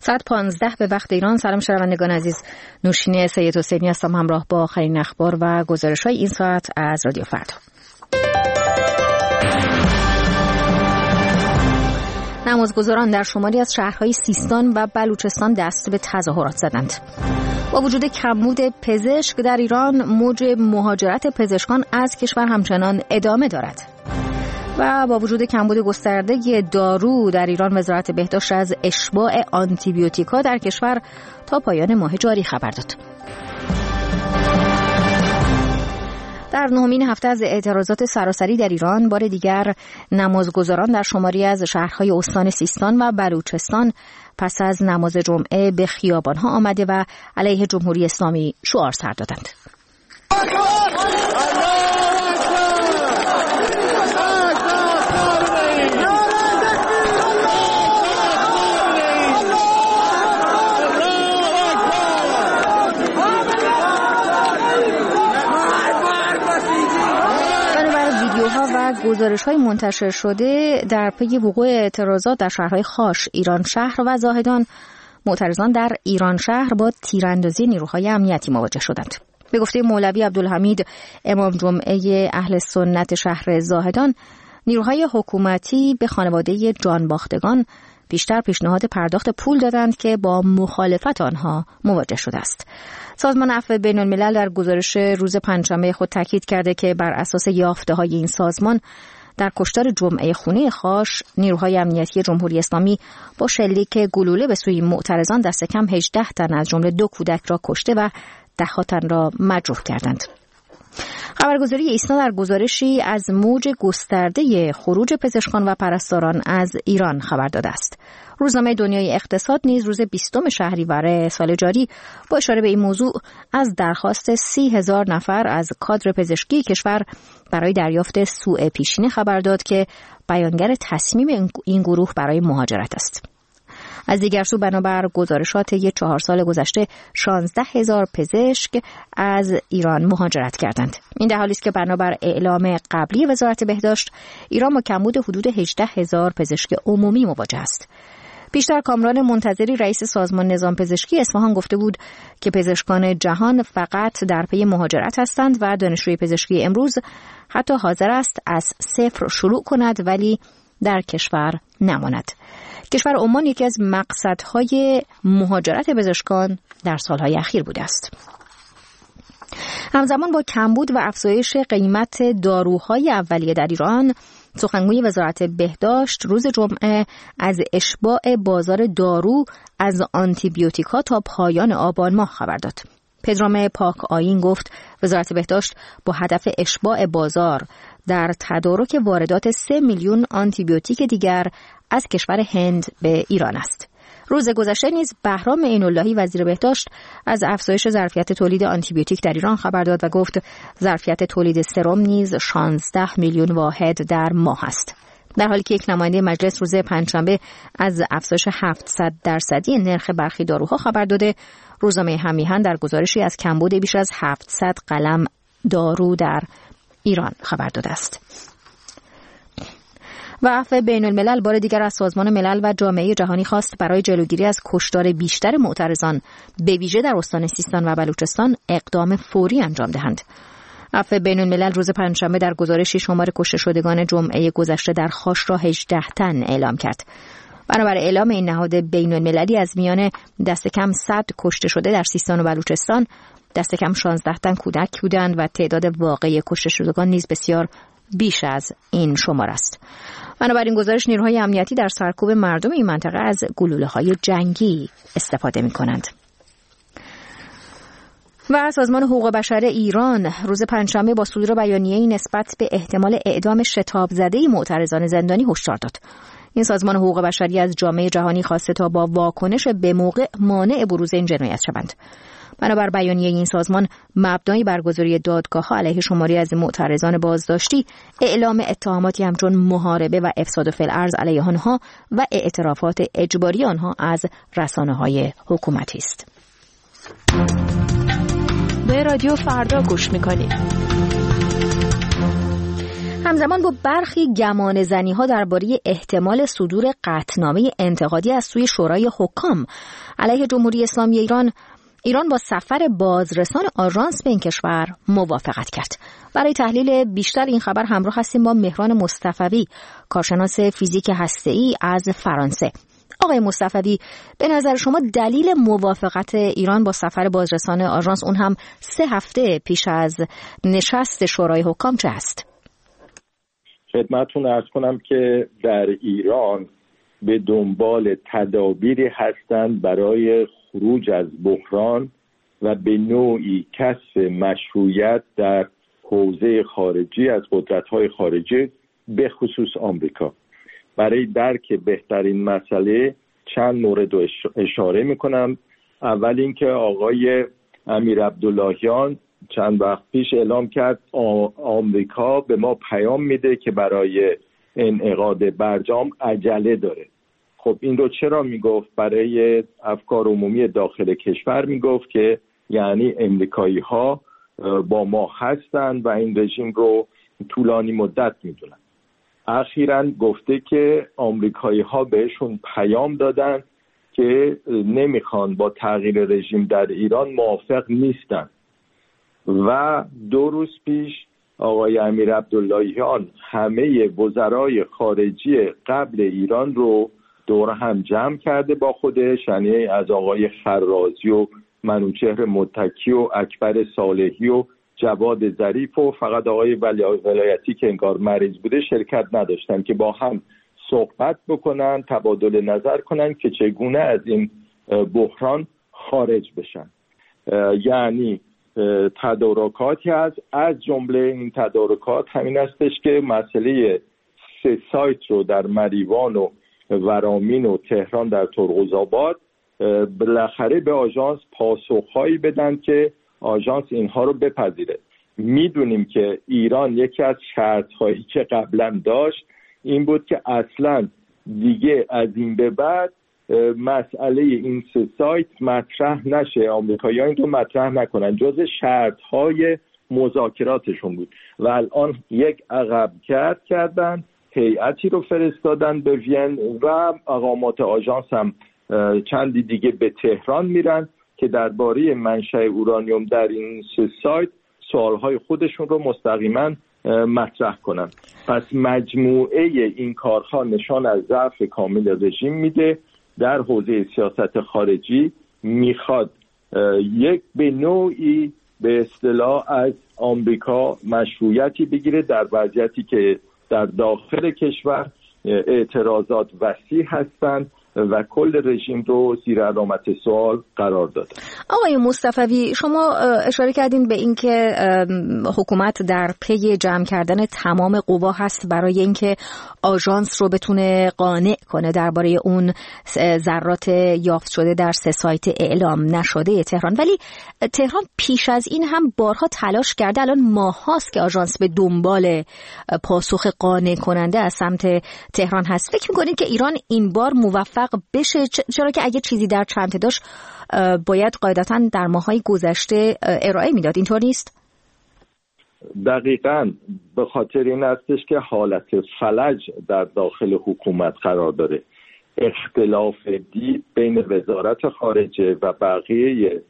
15 به وقت ایران. سلام شنوندگان عزیز، نوشین سید حسینی هستم همراه با آخرین اخبار و گزارش‌های این ساعت از رادیو فردا. نمازگزاران در شماری از شهرهای سیستان و بلوچستان دست به تظاهرات زدند. با وجود کمبود پزشک در ایران، موج مهاجرت پزشکان از کشور همچنان ادامه دارد. و با وجود کمبود گسترده دارو در ایران، وزارت بهداشت از اشباع آنتیبیوتیکا در کشور تا پایان ماه جاری خبر داد. در نهمین هفته از اعتراضات سراسری در ایران، بار دیگر نمازگزاران در شماری از شهرهای استان سیستان و بلوچستان پس از نماز جمعه به خیابانها آمده و علیه جمهوری اسلامی شعار سر دادند. گزارش‌های منتشر شده در پی وقوع اعتراضات در شهرهای خاش، ایران شهر و زاهدان، معترضان در ایران شهر با تیراندازی نیروهای امنیتی مواجه شدند. به گفته مولوی عبدالحمید، امام جمعه اهل سنت شهر زاهدان، نیروهای حکومتی به خانواده جانباختگان بیشتر پیشنهاد پرداخت پول دادند که با مخالفت آنها مواجه شده است. سازمان عفو بین‌الملل در گزارش روز پنجشنبه خود تاکید کرده که بر اساس یافته‌های این سازمان در کشتار جمعه خونه خاش، نیروهای امنیتی جمهوری اسلامی با شلیک گلوله به سوی معترضان دست کم 18 تن از جمله 2 کودک را کشته و ده‌ها تن را مجروح کردند. خبرگزاری ایسنا در گزارشی از موج گسترده خروج پزشکان و پرستاران از ایران خبر داده است. روزنامه دنیای اقتصاد نیز روز 20 شهریور سال جاری با اشاره به این موضوع از درخواست 30,000 نفر از کادر پزشکی کشور برای دریافت سوء پیشینه خبر داد که بیانگر تصمیم این گروه برای مهاجرت است. از دیگر سو، بنابر گزارشات 4 سال گذشته 16,000 پزشک از ایران مهاجرت کردند. این در حالی است که بنابر اعلام قبلی وزارت بهداشت، ایران با کمبود حدود 18,000 پزشک عمومی مواجه است. پیشتر کامران منتظری، رئیس سازمان نظام پزشکی اصفهان، گفته بود که پزشکان جهان فقط در پی مهاجرت هستند و دانشجوی پزشکی امروز حتی حاضر است از صفر شروع کند ولی در کشور نماند. کشور عمان یکی از مقصدهای مهاجرت پزشکان در سالهای اخیر بوده است. همزمان با کمبود و افزایش قیمت داروهای اولیه در ایران، سخنگوی وزارت بهداشت روز جمعه از اشباع بازار دارو از آنتیبیوتیکا تا پایان آبان ماه خبر داد. پدرام پاک آیین گفت وزارت بهداشت با هدف اشباع بازار در تدارک واردات 3 میلیون آنتیبیوتیک دیگر از کشور هند به ایران است. روز گذشته نیز بهرام عین‌اللهی وزیر بهداشت از افزایش ظرفیت تولید آنتیبیوتیک در ایران خبر داد و گفت ظرفیت تولید سرم نیز 16 میلیون واحد در ماه است. در حالی که یک نماینده مجلس روز پنجشنبه از افزایش 700% نرخ برخی داروها خبر داده، روزنامه هم‌میهن در گزارشی از کمبود بیش از 700 قلم دارو در ایران خبر داده است. و عفو بین‌الملل بار دیگر از سازمان ملل و جامعه جهانی خواست برای جلوگیری از کشتار بیشتر معترضان به ویژه در استان سیستان و بلوچستان اقدام فوری انجام دهند. عفو بین‌الملل روز پنجشنبه در گزارشی شمار کشته شدگان جمعه گذشته در خاش را 18 تن اعلام کرد. بنابر اعلام این نهاد بین‌المللی، از میان دست کم 100 کشته شده در سیستان و بلوچستان، دست کم 16 تن کودک بودند و تعداد واقعی کشته شدگان نیز بسیار بیش از این شمار است. بنابراین گزارش، نیروهای امنیتی در سرکوب مردم این منطقه از گلوله‌های جنگی استفاده می‌کنند. و سازمان حقوق بشر ایران روز پنجشنبه با صدور بیانیه‌ای نسبت به احتمال اعدام شتاب زده معترضان زندانی هشدار داد. این سازمان حقوق بشری از جامعه جهانی خواسته تا با واکنش به موقع مانع بروز این جنایت شوند. بنابر بیانیه این سازمان، مبنای برگزاری دادگاه‌ها علیه شماری از معترضان بازداشتی اعلام اتهاماتی همچون محاربه و افساد فی‌الارض علیه آنها و اعترافات اجباری آنها از رسانه‌های حکومتی است. به رادیو فردا گوش می‌کنید. همزمان با برخی گمانه‌زنی‌ها درباره احتمال صدور قطعنامه انتقادی از سوی شورای حکام علیه جمهوری اسلامی ایران با سفر بازرسان آژانس به این کشور موافقت کرد. برای تحلیل بیشتر این خبر همراه هستیم با مهران مصطفوی، کارشناس فیزیک هسته‌ای از فرانسه. آقای مصطفوی، به نظر شما دلیل موافقت ایران با سفر بازرسان آژانس، اون هم 3 هفته پیش از نشست شورای حکام، چه است؟ خدمتتون عرض کنم که در ایران به دنبال تدابیری هستند برای خروج از بحران و به نوعی کسب مشروعیت در حوزه خارجی از قدرت‌های خارجی به خصوص آمریکا. برای درک بهترین مسئله چند مورد رو اشاره میکنم. اول اینکه آقای امیر عبداللهیان چند وقت پیش اعلام کرد آمریکا به ما پیام میده که برای انعقاد برجام عجله داره. خب این رو چرا میگفت؟ برای افکار عمومی داخل کشور میگفت که یعنی امریکایی ها با ما هستن و این رژیم رو طولانی مدت میدونن. اخیراً گفته که آمریکایی ها بهشون پیام دادن که نمیخوان با تغییر رژیم در ایران موافق نیستن و 2 روز پیش آقای امیر عبداللهیان همه وزرای خارجی قبل ایران رو دور هم جمع کرده با خودش، یعنی از آقای خرازی و منوچهر متکی و اکبر صالحی و جواد ظریف و فقط آقای ولایتی که انگار مریض بوده شرکت نداشتن که با هم صحبت بکنن، تبادل نظر کنن که چگونه از این بحران خارج بشن. یعنی تدارکاتی از جمله این تدارکات همین استش که مسئله 3 سایت رو در مریوان و ورامین و تهران در ترقزآباد بالاخره به آژانس پاسخهایی بدن که آژانس اینها رو بپذیره. میدونیم که ایران یکی از شرطهایی که قبلا داشت این بود که اصلا دیگه از این به بعد مسئله این 3 سایت مطرح نشه، آمریکایی‌ها این رو مطرح نکنن، جز شرطهای مذاکراتشون بود و الان یک عقب کردن، هیئتی رو فرستادن به وین و اقامات آژانس هم چندی دیگه به تهران میرن که درباره منشأ اورانیوم در این 3 سایت سوالهای خودشون رو مستقیما مطرح کنن. پس مجموعه این کارها نشان از ضعف کامل رژیم میده در حوزه سیاست خارجی. میخواد یک به نوعی به اصطلاح از آمریکا مشروعیتی بگیره در وضعیتی که در داخل کشور اعتراضات وسیع هستند و کل رژیم رو زیر علامت سوال قرار داده. آقای مصطفوی، شما اشاره کردین به این که حکومت در پی جمع کردن تمام قوا هست برای اینکه آژانس رو بتونه قانع کنه درباره اون ذرات یافت شده در 3 سایت اعلام نشده تهران. ولی تهران پیش از این هم بارها تلاش کرده، الان ماهاست که آژانس به دنبال پاسخ قانع کننده از سمت تهران هست. فکر می‌کنید که ایران این بار موفق بشه؟ چرا که اگه چیزی در چنته داشت باید قاعدتاً در ماه‌های گذشته ارائه میداد، اینطور نیست؟ دقیقاً به خاطر این هستش که حالت فلج در داخل حکومت قرار داره. اختلاف دید بین وزارت خارجه و بقیه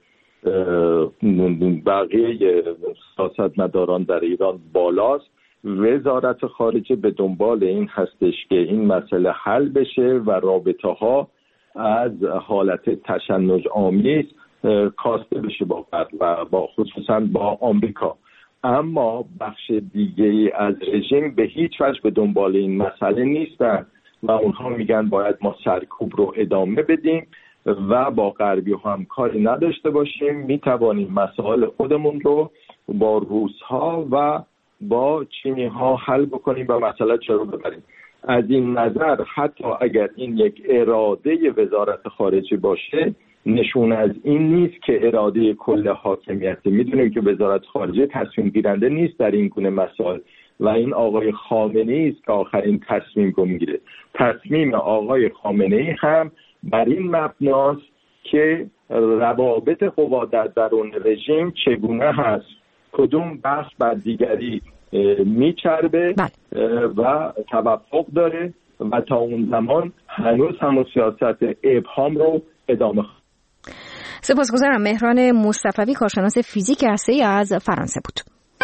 سیاستمداران در ایران بالاست. وزارت خارجه به دنبال این هستش که این مسئله حل بشه و رابطه ها از حالت تشنج آمیز کاسته بشه با خصوصا با آمریکا. اما بخش دیگه از رژیم به هیچ وجه به دنبال این مسئله نیستن و اونها میگن باید ما سرکوب رو ادامه بدیم و با غربی هم کاری نداشته باشیم، میتوانیم مسائل خودمون رو با روس‌ها و با چینی ها حل بکنیم و مسئله چرا ببریم. از این نظر حتی اگر این یک اراده وزارت خارجه باشه نشون از این نیست که اراده کل حاکمیت. میدونیم که وزارت خارجه تصمیم گیرنده نیست در این گونه مسائل و این آقای خامنه‌ای است که آخرین تصمیم رو میگیره. تصمیم آقای خامنه‌ای هم بر این مبناست که روابط قوا در درون رژیم چگونه هست، کدوم بخش بر دیگری میچربه و توفق داره و تا اون زمان هنوز همون سیاست ابهام رو ادامه خواهد. سپاسگزارم. مهران مصطفوی، کارشناس فیزیک هسته‌ای از فرانسه بود.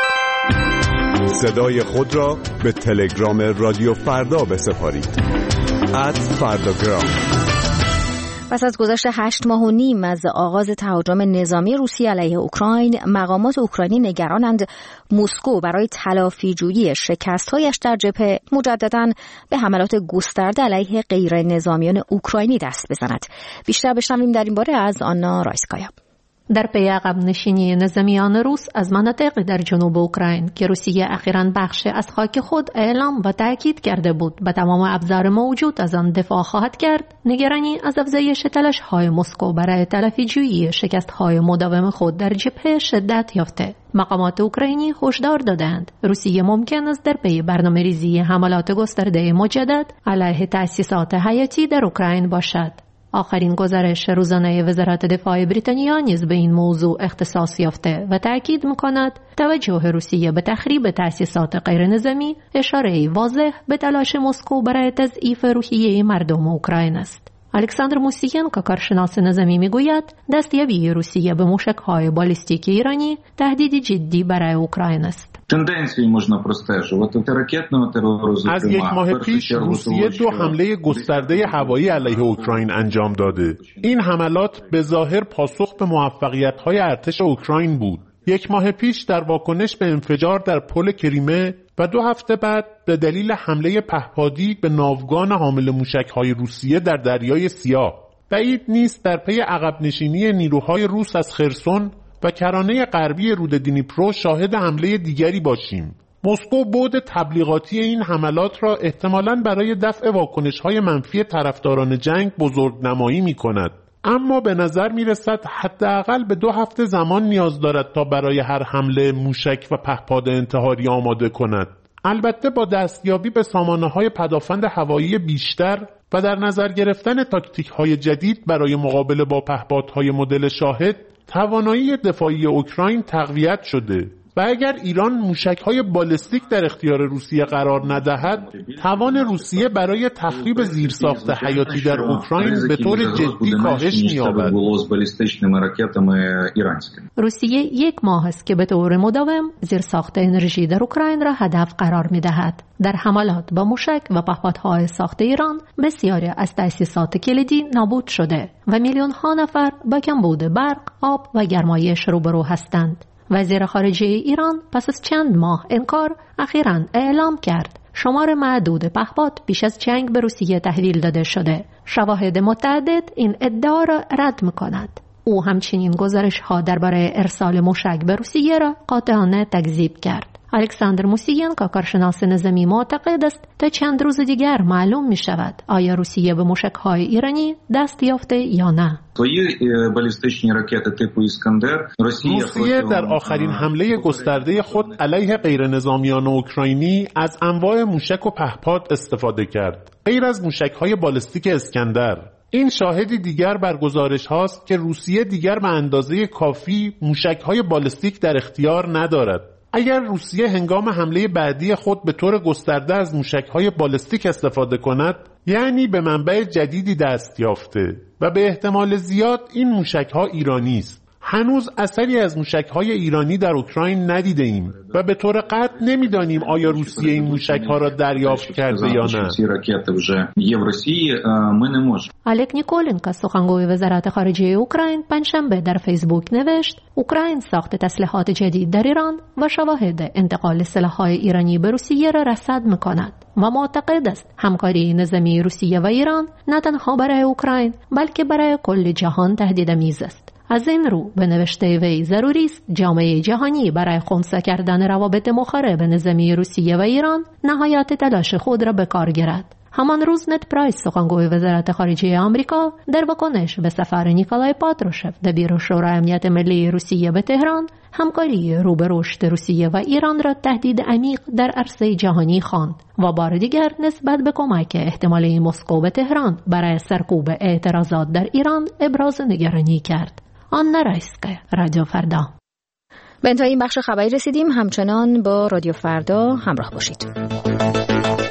صدای خود را به تلگرام رادیو فردا بسپارید. @فرداگرام. پس از گذشت 8 ماه و نیم از آغاز تهاجم نظامی روسیه علیه اوکراین، مقامات اوکراینی نگرانند مسکو برای تلافی‌جویی شکست‌هایش در جبهه مجدداً به حملات گسترده علیه غیر نظامیان اوکراینی دست بزند. بیشتر بشنویم در این باره از آنا رایسکایا. در پی عقب نشینی نظامیان روس از مناطقی در جنوب اوکراین که روسیه اخیراً بخش از خاک خود اعلام و تأکید کرده بود به تمام ابزار موجود از آن دفاع خواهد کرد، نگرانی از افزایش تلاش‌های مسکو برای تلافی‌جویی شکست‌های مداوم خود در جبهه شدت یافته. مقامات اوکراینی هشدار دادند روسیه ممکن است در پی برنامه‌ریزی حملات گسترده مجدد علیه تأسیسات حیاتی در اوکراین باشد. آخرین گزارش روزانه وزارت دفاع بریتانیا نیز به این موضوع اختصاص یافته و تأکید می‌کند توجه روسیه به تخریب تأسیسات غیرنظامی اشاره‌ای واضح به تلاش مسکو برای تضعیف روحیه مردم اوکراین است. الکساندر موسیینکو، کارشناس نظامی، میگوید دستیابی روسیه به موشک‌های بالیستیک ایرانی تهدیدی جدی برای اوکراین است. از یک ماه پیش روسیه 2 حمله گسترده هوایی علیه اوکراین انجام داده. این حملات به ظاهر پاسخ به موفقیت‌های ارتش اوکراین بود. 1 ماه پیش در واکنش به انفجار در پل کریمه و 2 هفته بعد به دلیل حمله پهپادی به ناوگان حامل موشک‌های روسیه در دریای سیاه. بعید نیست در پی عقب نشینی نیروهای روس از خرسون و کرانه غربی رود دنیپرو شاهد حمله دیگری باشیم. مسکو بعد تبلیغاتی این حملات را احتمالاً برای دفع واکنش‌های منفی طرفداران جنگ بزرگنمایی می‌کند. اما به نظر می‌رسد حداقل به 2 هفته زمان نیاز دارد تا برای هر حمله موشک و پهپاد انتحاری آماده کند. البته با دستیابی به سامانه‌های پدافند هوایی بیشتر و در نظر گرفتن تاکتیک‌های جدید برای مقابله با پهپادهای مدل شاهد، توانایی دفاعی اوکراین تقویت شده و اگر ایران موشک‌های بالستیک در اختیار روسیه قرار ندهد، توان روسیه برای تخریب زیرساخت حیاتی در اوکراین به طور جدی کاهش می‌یابد. روسیه 1 ماه است که به طور مداوم زیرساخت انرژی در اوکراین را هدف قرار می‌دهد. در حملات با موشک و پهپادهای ساخت ایران بسیاری از تأسیسات کلیدی نابود شده و میلیون‌ها نفر با کمبود برق، آب و گرمایش روبرو هستند. وزیر خارجه ایران پس از چند ماه انکار اخیراً اعلام کرد شمار معدود پهپاد پیش از جنگ به روسیه تحویل داده شده. شواهد متعدد این ادعا را رد می‌کند. او همچنین گزارش‌ها درباره ارسال موشک به روسیه را قاطعانه تکذیب کرد. الکساندر موسیینکو، کارشناس نظامی، معتقد است تا چند روز دیگر معلوم می شود آیا روسیه به موشک‌های ایرانی دست یافته یا نه. روسیه در آخرین حمله گسترده خود علیه غیرنظامیان اوکراینی از انواع موشک و پهپاد استفاده کرد، غیر از موشک‌های بالستیک اسکندر. این شاهدی دیگر بر گزارش هاست که روسیه دیگر به اندازه کافی موشک‌های بالستیک در اختیار ندارد. اگر روسیه هنگام حمله بعدی خود به طور گسترده از موشک‌های بالستیک استفاده کند، یعنی به منبع جدیدی دست یافته و به احتمال زیاد این موشک‌ها ایرانی است. هنوز اثری از موشک‌های ایرانی در اوکراین ندیده ایم و به طور قطع نمی‌دانیم آیا روسیه این موشک‌ها را دریافت کرده یا نه. الک نیکولنکو، سخنگوی وزارت خارجه اوکراین، پنجشنبه در فیسبوک نوشت اوکراین ساخت تسلیحات جدید در ایران و شواهد انتقال سلاح‌های ایرانی به روسیه را رصد می‌کند و معتقد است همکاری نظامی روسیه و ایران نه تنها برای اوکراین بلکه برای کل جهان تهدیدآمیز است. از این رو به نوشته وی ضروری است جامعه جهانی برای خنثی کردن روابط مخرب نظامی روسیه و ایران نهایت تلاش خود را به کار گیرد. همان روز نت پرایس، سخنگوی وزارت خارجه آمریکا، در واکنش به سفر نیکولای پاتروشف دبیر شورای امنیت ملی روسیه به تهران، همکاری رو به رشد روسیه و ایران را تهدید عمیق در عرصه جهانی خواند و بار دیگر نسبت به کمک احتمالی مسکو به تهران برای سرکوب اعتراضات در ایران ابراز نگرانی کرد. آنا رایسکایا، رادیو فردا. به انتهای این بخش خبری رسیدیم. همچنان با رادیو فردا همراه باشید.